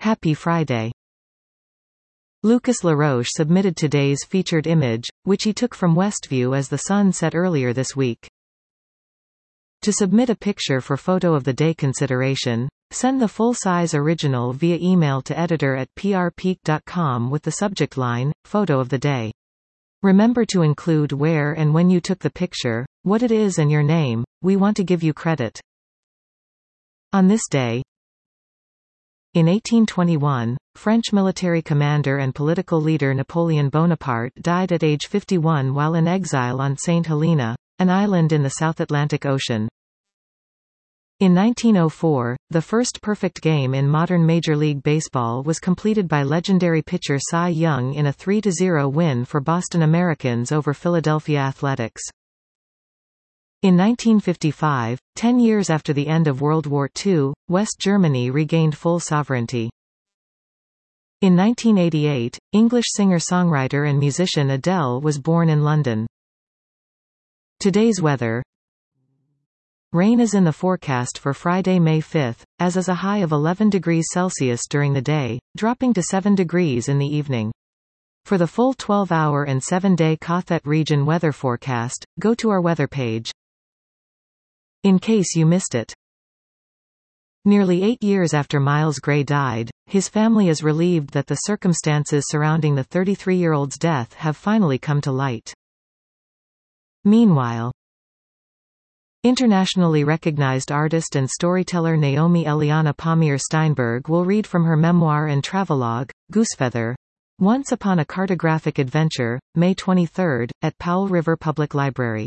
Happy Friday. Lucas LaRoche submitted today's featured image, which he took from Westview as the sun set earlier this week. To submit a picture for Photo of the Day consideration, send the full-size original via email to editor@prpeak.com with the subject line, Photo of the Day. Remember to include where and when you took the picture, what it is and your name. We want to give you credit. On this day, in 1821, French military commander and political leader Napoleon Bonaparte died at age 51 while in exile on St. Helena, an island in the South Atlantic Ocean. In 1904, the first perfect game in modern Major League Baseball was completed by legendary pitcher Cy Young in a 3-0 win for Boston Americans over Philadelphia Athletics. In 1955, 10 years after the end of World War II, West Germany regained full sovereignty. In 1988, English singer-songwriter and musician Adele was born in London. Today's weather. Rain is in the forecast for Friday, May 5, as is a high of 11 degrees Celsius during the day, dropping to 7 degrees in the evening. For the full 12-hour and 7-day Cothet region weather forecast, go to our weather page. In case you missed it. Nearly 8 years after Miles Gray died, his family is relieved that the circumstances surrounding the 33-year-old's death have finally come to light. Meanwhile, internationally recognized artist and storyteller Naomi Eliana Pommier Steinberg will read from her memoir and travelogue, Goosefeather, Once Upon a Cartographic Adventure, May 23, at Powell River Public Library.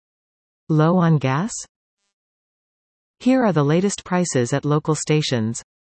Low on gas? Here are the latest prices at local stations.